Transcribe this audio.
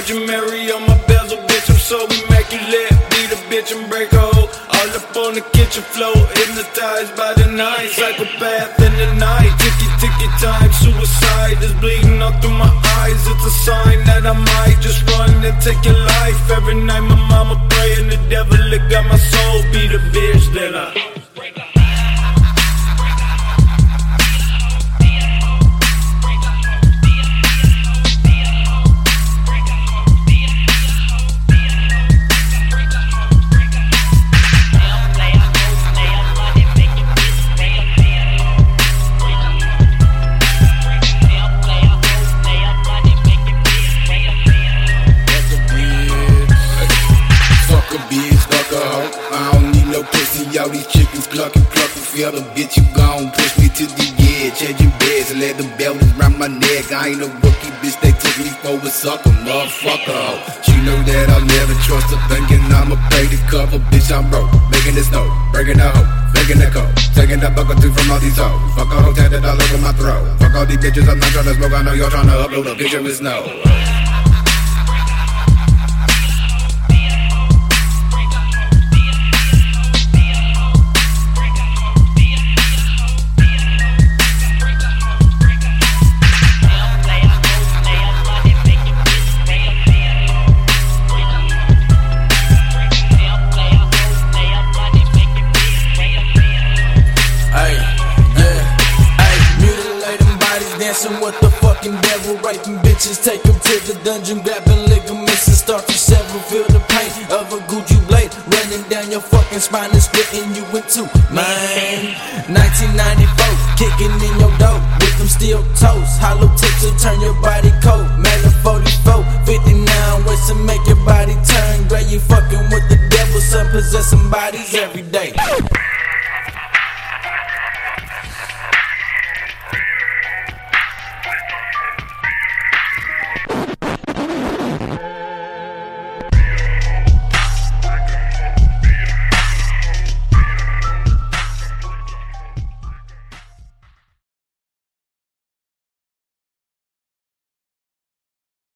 Virgin Mary on my bezel, bitch, I'm so immaculate. Beat a bitch and break a hole all up on the kitchen floor. Hypnotized by the night, psychopath in the night. Ticky time, suicide is bleeding out through my eyes. It's a sign that I might just run and take your life. Every night my mama praying the devil that got my soul. Be the bitch that I all these chickens clucking, feel the bitch, you gon' push me to the edge. Changing beds, leather belt around my neck. I ain't a rookie, bitch, they took me for a sucker, motherfucker. She know that I'll never trust her, thinking I'ma pay the cover. Bitch, I'm broke, making this dough, breaking the hoe, faking the code, taking the bucket through from all these hoes. Fuck a hoe tatted all over my throat. Fuck all these bitches, I'm not tryna smoke, I know y'all tryna upload a picture with snow. Dancing with the fucking devil, raping bitches, take them to the dungeon, grabbing ligaments and start to sever. Feel the pain of a Gucci blade running down your fucking spine and splitting you in two. Man, 1994, kicking in your dough with them steel toes, hollow tips to turn your body cold. Man, a 44, 59 ways to make your body turn gray. You fucking with the devil, son, possessing bodies.